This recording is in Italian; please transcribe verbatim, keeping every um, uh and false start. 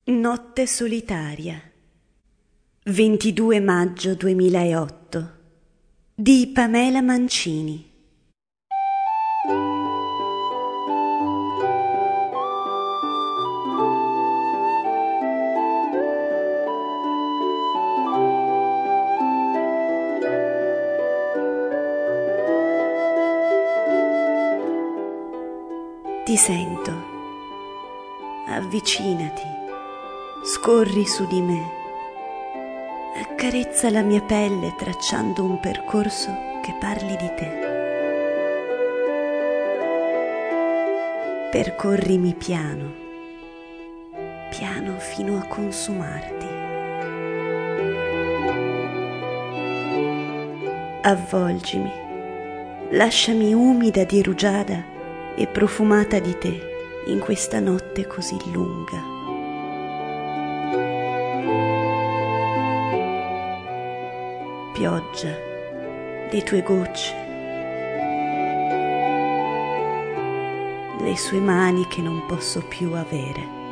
Notte solitaria, ventidue maggio duemilaotto, di Pamela Mancini. Ti sento, avvicinati, scorri su di me, accarezza la mia pelle tracciando un percorso che parli di te. Percorrimi piano, piano fino a consumarti. Avvolgimi, lasciami umida di rugiada e profumata di te in questa notte così lunga. Pioggia, le tue gocce, le sue mani che non posso più avere.